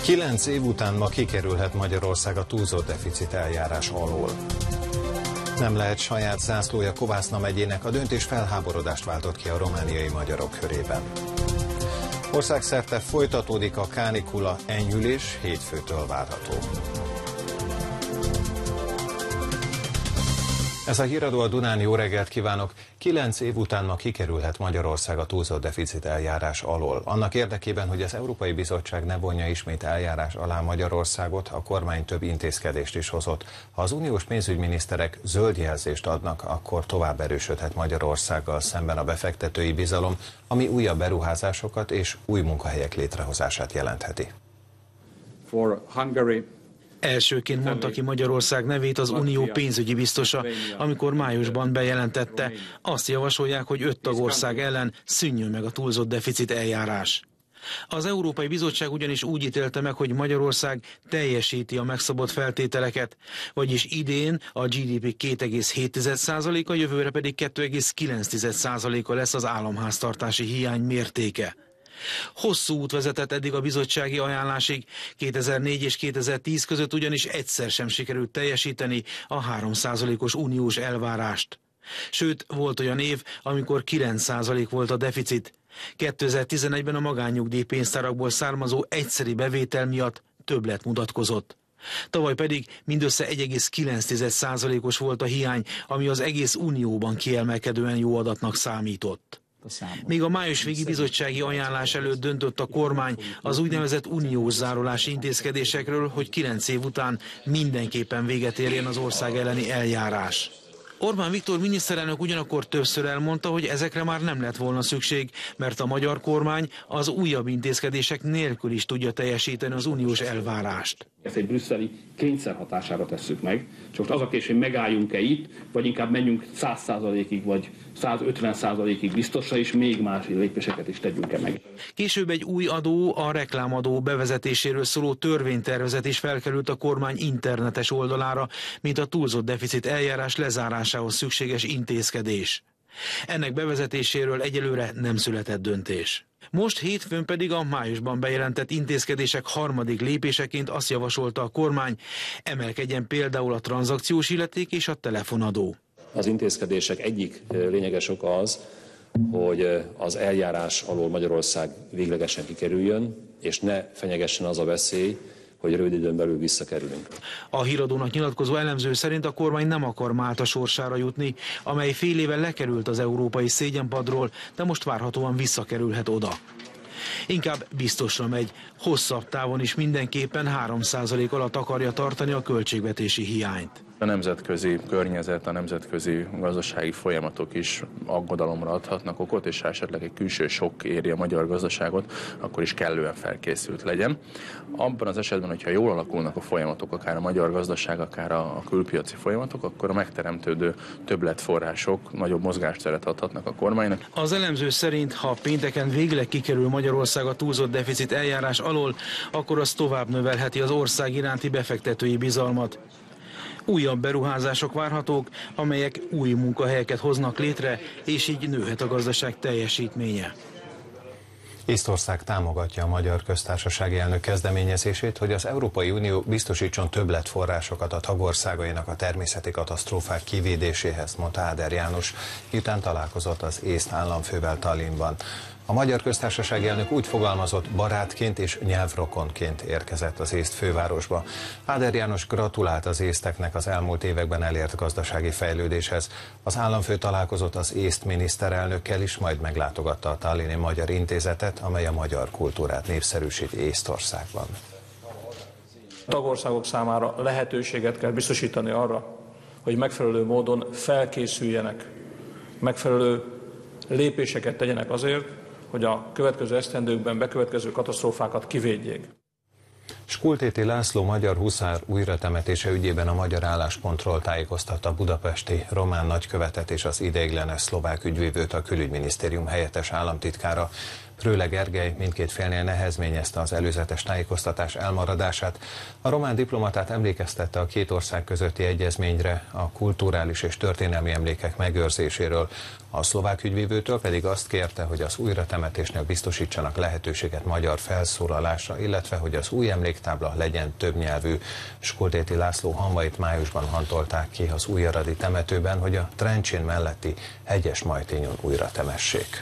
9 év után ma kikerülhet Magyarország a túlzott deficit eljárás alól. Nem lehet saját zászlója Kovászna megyének, a döntés felháborodást váltott ki a romániai magyarok körében. Országszerte folytatódik a kánikula, enyhülés hétfőtől várható. Ez a híradó a Dunán, jó reggelt kívánok! 9 év után ma kikerülhet Magyarország a túlzott deficit eljárás alól. Annak érdekében, hogy az Európai Bizottság ne vonja ismét eljárás alá Magyarországot, a kormány több intézkedést is hozott. Ha az uniós pénzügyminiszterek zöld jelzést adnak, akkor tovább erősödhet Magyarországgal szemben a befektetői bizalom, ami újabb beruházásokat és új munkahelyek létrehozását jelentheti. Elsőként mondta ki Magyarország nevét az unió pénzügyi biztosa, amikor májusban bejelentette. Azt javasolják, hogy 5 tagország ellen szűnjön meg a túlzott deficit eljárás. Az Európai Bizottság ugyanis úgy ítélte meg, hogy Magyarország teljesíti a megszabott feltételeket, vagyis idén a GDP 2,7%-a, jövőre pedig 2,9%-a lesz az államháztartási hiány mértéke. Hosszú út vezetett eddig a bizottsági ajánlásig, 2004 és 2010 között ugyanis egyszer sem sikerült teljesíteni a 3%-os uniós elvárást. Sőt, volt olyan év, amikor 9% volt a deficit. 2011-ben a magánnyugdíjpénztárakból származó egyszeri bevétel miatt többlet mutatkozott. Tavaly pedig mindössze 1,9%-os volt a hiány, ami az egész unióban kiemelkedően jó adatnak számított. Még a május végi bizottsági ajánlás előtt döntött a kormány az úgynevezett uniós zárolási intézkedésekről, hogy 9 év után mindenképpen véget érjen az ország elleni eljárás. Orbán Viktor miniszterelnök ugyanakkor többször elmondta, hogy ezekre már nem lett volna szükség, mert a magyar kormány az újabb intézkedések nélkül is tudja teljesíteni az uniós elvárást. Ezt egy brüsszeli kényszer hatására tesszük meg, csak az a kérdés, hogy megálljunk-e itt, vagy inkább menjünk 100%-ig, vagy 150%-ig biztosra, és még más lépéseket is tegyünk-e meg. Később egy új adó, a reklámadó bevezetéséről szóló törvénytervezet is felkerült a kormány internetes oldalára, mint a túlzott deficit eljárás lezárásához szükséges intézkedés. Ennek bevezetéséről egyelőre nem született döntés. Most hétfőn pedig a májusban bejelentett intézkedések harmadik lépéseként azt javasolta a kormány, emelkedjen például a tranzakciós illeték és a telefonadó. Az intézkedések egyik lényeges oka az, hogy az eljárás alól Magyarország véglegesen kikerüljön, és ne fenyegessen az a veszély, hogy rövid időn belül visszakerülünk. A híradónak nyilatkozó elemző szerint a kormány nem akar Málta sorsára jutni, amely fél éve lekerült az európai szégyenpadról, de most várhatóan visszakerülhet oda. Inkább biztosra megy, hosszabb távon is mindenképpen 3% alatt akarja tartani a költségvetési hiányt. A nemzetközi környezet, a nemzetközi gazdasági folyamatok is aggodalomra adhatnak okot, és ha esetleg egy külső sokk éri a magyar gazdaságot, akkor is kellően felkészült legyen. Abban az esetben, hogyha jól alakulnak a folyamatok, akár a magyar gazdaság, akár a külpiaci folyamatok, akkor a megteremtődő többletforrások nagyobb mozgásteret adhatnak a kormánynak. Az elemző szerint, ha pénteken végleg kikerül Magyarország a túlzott deficit eljárás alól, akkor az tovább növelheti az ország iránti befektetői bizalmat. Újabb beruházások várhatók, amelyek új munkahelyeket hoznak létre, és így nőhet a gazdaság teljesítménye. Észtország támogatja a Magyar Köztársasági Elnök kezdeményezését, hogy az Európai Unió biztosítson többletforrásokat a tagországainak a természeti katasztrófák kivédéséhez, mondta Áder János, miután találkozott az észt államfővel Tallinnban. A Magyar Köztársasági Elnök úgy fogalmazott, barátként és nyelvrokonként érkezett az észt fővárosba. Áder János gratulált az észteknek az elmúlt években elért gazdasági fejlődéshez. Az államfő találkozott az észt miniszterelnökkel is, majd meglátogatta a Tallinni Magyar Intézetet, amely a magyar kultúrát népszerűsíti Észtországban. A tagországok számára lehetőséget kell biztosítani arra, hogy megfelelő módon felkészüljenek, megfelelő lépéseket tegyenek azért, hogy a következő esztendőkben bekövetkező katasztrófákat kivédjék. Skultéti László magyar huszár újratemetése ügyében a magyar álláspontról tájékoztatta a budapesti román nagykövetet és az ideiglenes szlovák ügyvívőt a külügyminisztérium helyettes államtitkára. Prőle Gergely mindkét félnél nehezményezte az előzetes tájékoztatás elmaradását. A román diplomatát emlékeztette a két ország közötti egyezményre a kulturális és történelmi emlékek megőrzéséről. A szlovák ügyvívőtől pedig azt kérte, hogy az újratemetésnél biztosítsanak lehetőséget magyar felszólalásra, illetve hogy az új emléktábla legyen többnyelvű. Skultéti László hamvait májusban hantolták ki az újjaradi temetőben, hogy a Trencsén melletti Hegyes-Majtényon újra temessék.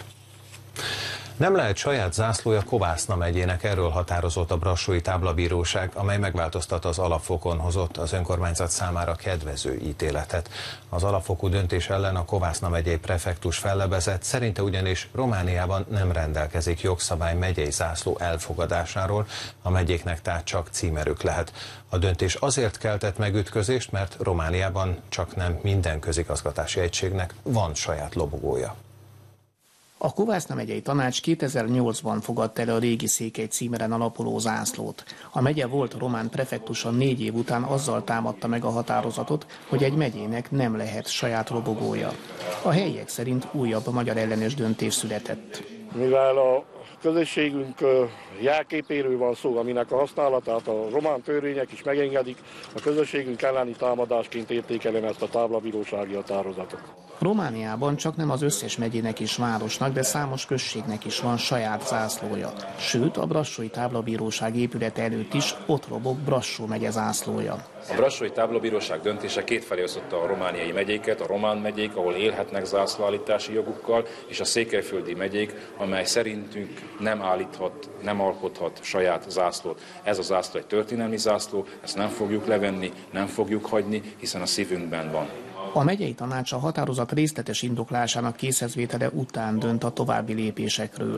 Nem lehet saját zászlója Kovászna megyének, erről határozott a brassói táblabíróság, amely megváltoztatta az alapfokon hozott az önkormányzat számára kedvező ítéletet. Az alapfokú döntés ellen a Kovászna megyei prefektus fellebezett, szerinte ugyanis Romániában nem rendelkezik jogszabály megyei zászló elfogadásáról, a megyéknek tehát csak címerük lehet. A döntés azért keltett megütközést, mert Romániában csak nem minden közigazgatási egységnek van saját lobogója. A Kovászna megyei tanács 2008-ban fogadta el a régi székely címeren alapuló zászlót. A megye volt román prefektusa 4 év után azzal támadta meg a határozatot, hogy egy megyének nem lehet saját lobogója. A helyiek szerint újabb magyar ellenes döntés született. Mivel a közösségünk jelképéről van szó, aminek a használatát a román törvények is megengedik, a közösségünk elleni támadásként értékelem ezt a táblabírósági határozatot. Romániában csak nem az összes megyének és városnak, de számos községnek is van saját zászlója. Sőt, a brassói táblabíróság épülete előtt is ott lobog Brassó megye zászlója. A brassói táblabíróság döntése kétfelé osztotta a romániai megyéket, a román megyék, ahol élhetnek zászlóállítási jogukkal, és a székelyföldi megyék, amely szerintünk nem alkothat saját zászlót. Ez a zászló egy történelmi zászló, ezt nem fogjuk levenni, nem fogjuk hagyni, hiszen a szívünkben van. A megyei tanács a határozat részletes indoklásának készhezvétele után dönt a további lépésekről.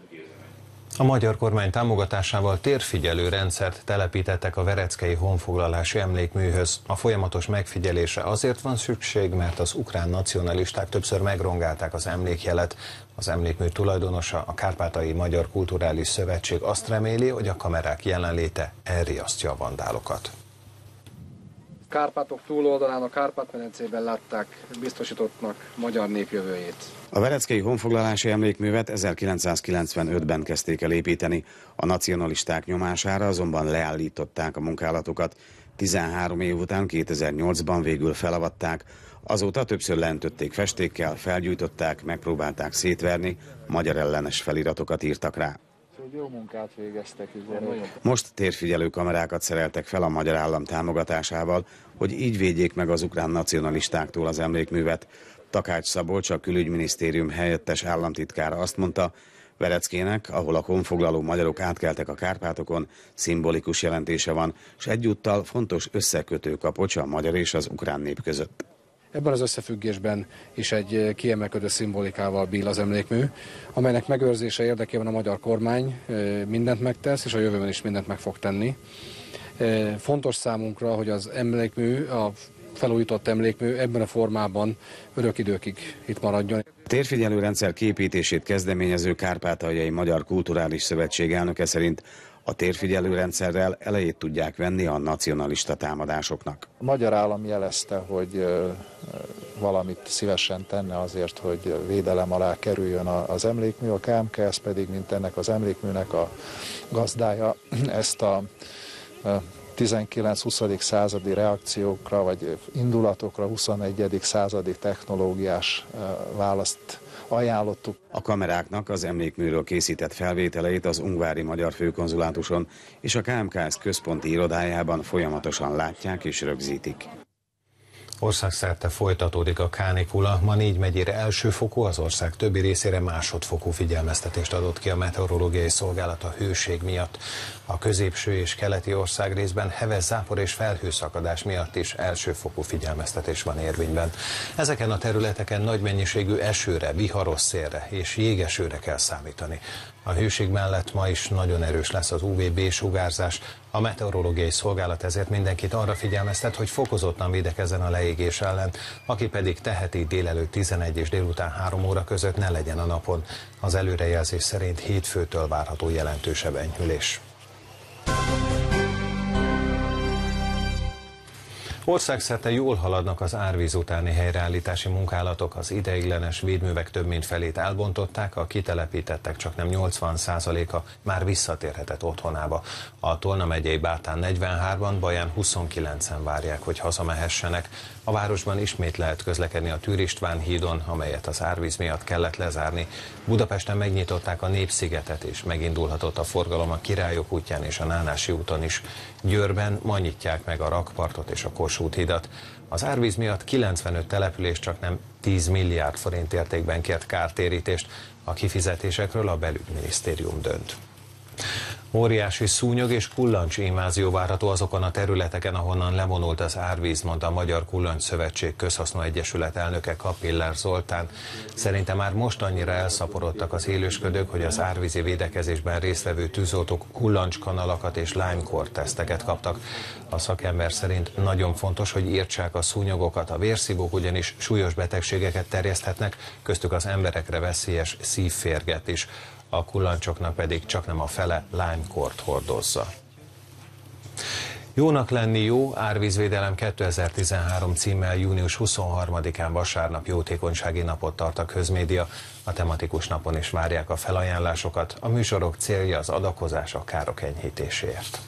A magyar kormány támogatásával térfigyelő rendszert telepítettek a vereckei honfoglalási emlékműhöz. A folyamatos megfigyelésre azért van szükség, mert az ukrán nacionalisták többször megrongálták az emlékjelet. Az emlékmű tulajdonosa, a Kárpátaljai Magyar Kulturális Szövetség azt reméli, hogy a kamerák jelenléte elriasztja a vandálokat. Kárpátok túloldalán, a Kárpát-medencében látták biztosítottnak magyar népjövőjét. A vereckei honfoglalási emlékművet 1995-ben kezdték el építeni, a nacionalisták nyomására azonban leállították a munkálatokat. 13 év után 2008-ban végül felavatták, azóta többször leöntötték festékkel, felgyújtották, megpróbálták szétverni, magyar ellenes feliratokat írtak rá. Jó munkát végeztek. Most térfigyelő kamerákat szereltek fel a magyar állam támogatásával, hogy így védjék meg az ukrán nacionalistáktól az emlékművet. Takács Szabolcs, a külügyminisztérium helyettes államtitkára azt mondta, Vereckének, ahol a honfoglaló magyarok átkeltek a Kárpátokon, szimbolikus jelentése van, és egyúttal fontos összekötő kapocs a magyar és az ukrán nép között. Ebben az összefüggésben is egy kiemelkedő szimbolikával bír az emlékmű, amelynek megőrzése érdekében a magyar kormány mindent megtesz, és a jövőben is mindent meg fog tenni. Fontos számunkra, hogy az emlékmű, a felújított emlékmű ebben a formában örök időkig itt maradjon. A térfigyelőrendszer kiépítését kezdeményező Kárpátaljai Magyar Kulturális Szövetség elnöke szerint a térfigyelőrendszerrel elejét tudják venni a nacionalista támadásoknak. A magyar állam jelezte, hogy valamit szívesen tenne azért, hogy védelem alá kerüljön az emlékmű, a KMKS pedig, mint ennek az emlékműnek a gazdája, ezt a 19-20. századi reakciókra vagy indulatokra 21. századi technológiás választ ajánlottuk. A kameráknak az emlékműről készített felvételeit az ungvári magyar főkonzulátuson és a KMKS központi irodájában folyamatosan látják és rögzítik. Országszerte folytatódik a kánikula. Ma 4 megyére elsőfokú, az ország többi részére másodfokú figyelmeztetést adott ki a meteorológiai szolgálat a hőség miatt. A középső és keleti országrészben heves zápor és felhőszakadás miatt is elsőfokú figyelmeztetés van érvényben. Ezeken a területeken nagy mennyiségű esőre, viharos szélre és jégesőre kell számítani. A hőség mellett ma is nagyon erős lesz az UVB-sugárzás. A meteorológiai szolgálat ezért mindenkit arra figyelmeztet, hogy fokozottan védekezzen a leégés ellen, aki pedig teheti délelőtt 11 és délután 3 óra között ne legyen a napon. Az előrejelzés szerint hétfőtől várható jelentősebb enyhülés. Országszerte jól haladnak az árvíz utáni helyreállítási munkálatok, az ideiglenes védművek több mint felét elbontották, a kitelepítettek csaknem 80%-a már visszatérhetett otthonába. A Tolna megyei Bátán 43-ban, Baján 29-en várják, hogy hazamehessenek. A városban ismét lehet közlekedni a Tűr István hídon, amelyet az árvíz miatt kellett lezárni. Budapesten megnyitották a Népszigetet, és megindulhatott a forgalom a Királyok útján és a Nánási úton is. Győrben ma nyitják meg a Rakpartot és a Kossuth hidat. Az árvíz miatt 95 település csaknem 10 milliárd forint értékben kért kártérítést. A kifizetésekről a belügyminisztérium dönt. Óriási szúnyog és kullancs invázió várható azokon a területeken, ahonnan levonult az árvíz, mondta a Magyar Kullancs Szövetség Közhasznú Egyesület elnöke, Kapiller Zoltán. Szerinte már most annyira elszaporodtak az élősködők, hogy az árvízi védekezésben résztvevő tűzoltók kullancskanalakat és Lyme-kór teszteket kaptak. A szakember szerint nagyon fontos, hogy írtsák a szúnyogokat, a vérszívók ugyanis súlyos betegségeket terjeszthetnek, köztük az emberekre veszélyes szívférget is. A kullancsoknak pedig csaknem a fele Lyme-kórt hordozza. Jónak lenni jó, árvízvédelem 2013 címmel június 23-án vasárnap jótékonysági napot tart a közmédia. A tematikus napon is várják a felajánlásokat. A műsorok célja az adakozás a károk enyhítéséért.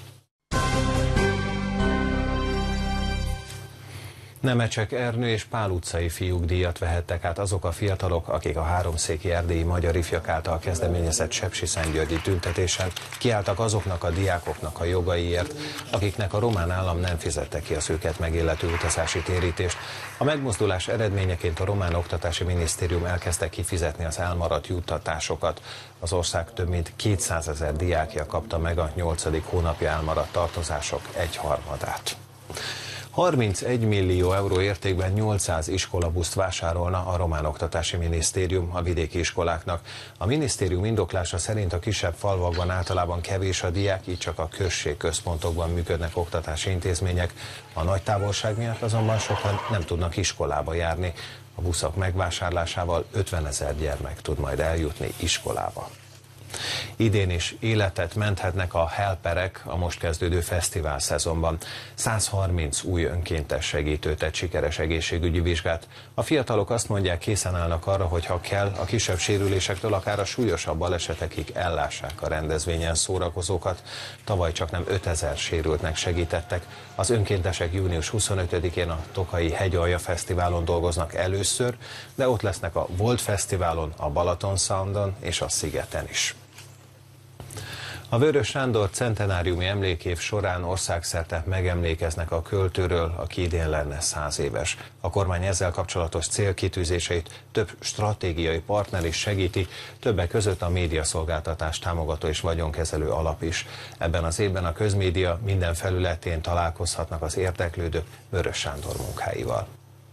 Nemecsek Ernő és Pál utcai fiúk díjat vehettek át azok a fiatalok, akik a háromszéki erdélyi magyar ifjak által kezdeményezett sepsiszentgyörgyi tüntetésen kiálltak azoknak a diákoknak a jogaiért, akiknek a román állam nem fizette ki az őket megillető utazási térítést. A megmozdulás eredményeként a román oktatási minisztérium elkezdte kifizetni az elmaradt juttatásokat. Az ország több mint 200 000 diákja kapta meg a 8. hónapja elmaradt tartozások egyharmadát. 31 millió euró értékben 800 iskolabuszt vásárolna a román oktatási minisztérium a vidéki iskoláknak. A minisztérium indoklása szerint a kisebb falvakban általában kevés a diák, így csak a községközpontokban működnek oktatási intézmények. A nagy távolság miatt azonban sokan nem tudnak iskolába járni. A buszok megvásárlásával 50 000 gyermek tud majd eljutni iskolába. Idén is életet menthetnek a helperek a most kezdődő fesztivál szezonban. 130 új önkéntes segítő tett sikeres egészségügyi vizsgát. A fiatalok azt mondják, készen állnak arra, hogy ha kell, a kisebb sérülésektől akár a súlyosabb balesetekig ellássák a rendezvényen szórakozókat. Tavaly csaknem 5000 sérültnek segítettek. Az önkéntesek június 25-én a Tokaji Hegyalja Fesztiválon dolgoznak először, de ott lesznek a Volt Fesztiválon, a Balaton Soundon és a Szigeten is. A Vörös Sándor centenáriumi emlékév során országszerte megemlékeznek a költőről, aki idén lenne 100 éves. A kormány ezzel kapcsolatos célkitűzéseit több stratégiai partner is segíti, többek között a médiaszolgáltatás támogató és vagyonkezelő alap is. Ebben az évben a közmédia minden felületén találkozhatnak az érdeklődők Vörös Sándor munkáival.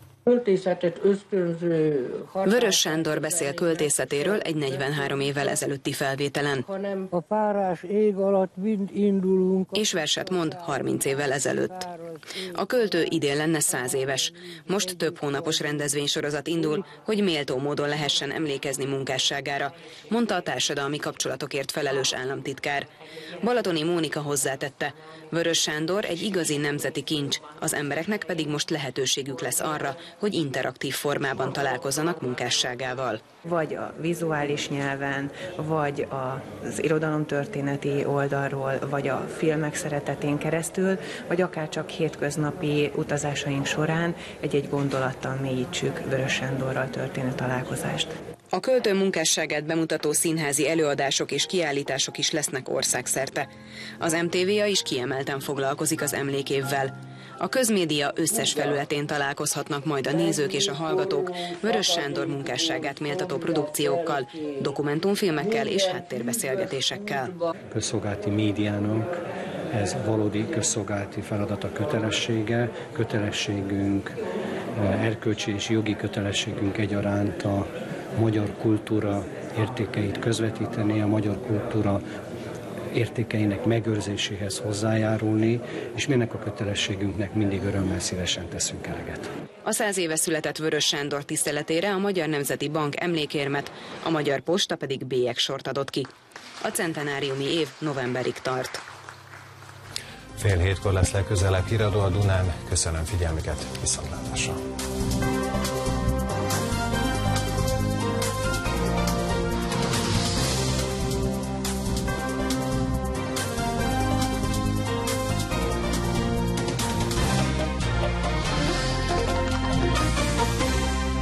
Vörös Sándor beszél költészetéről egy 43 évvel ezelőtti felvételen. A párás ég alatt mind indulunk. És verset mond 30 évvel ezelőtt. A költő idén lenne 100 éves. Most több hónapos rendezvénysorozat indul, hogy méltó módon lehessen emlékezni munkásságára, mondta a társadalmi kapcsolatokért felelős államtitkár. Balatoni Mónika hozzátette, Vörös Sándor egy igazi nemzeti kincs, az embereknek pedig most lehetőségük lesz arra, hogy interaktív formában találkozzanak munkásságával. Vagy a vizuális nyelven, vagy az irodalomtörténeti oldalról, vagy a filmek szeretetén keresztül, vagy akár csak hétköznapi utazásaink során egy-egy gondolattal mélyítsük Vörös Sándorral történő találkozást. A költő munkásságát bemutató színházi előadások és kiállítások is lesznek országszerte. Az MTV-ja is kiemelten foglalkozik az emlékévvel. A közmédia összes felületén találkozhatnak majd a nézők és a hallgatók Vörös Sándor munkásságát méltató produkciókkal, dokumentumfilmekkel és háttérbeszélgetésekkel. Közszolgálati médiának ez valódi közszolgálati feladata, kötelességünk, erkölcsi és jogi kötelességünk egyaránt a magyar kultúra értékeit közvetíteni, a magyar kultúra értékeinek megőrzéséhez hozzájárulni, és mi ennek a kötelességünknek mindig örömmel szívesen teszünk eleget. A 100 éve született Vörös Sándor tiszteletére a Magyar Nemzeti Bank emlékérmet, a Magyar Posta pedig bélyegsort adott ki. A centenáriumi év novemberig tart. 6:30 lesz legközelebb híradó a Dunán. Köszönöm figyelmüket, viszontlátásra!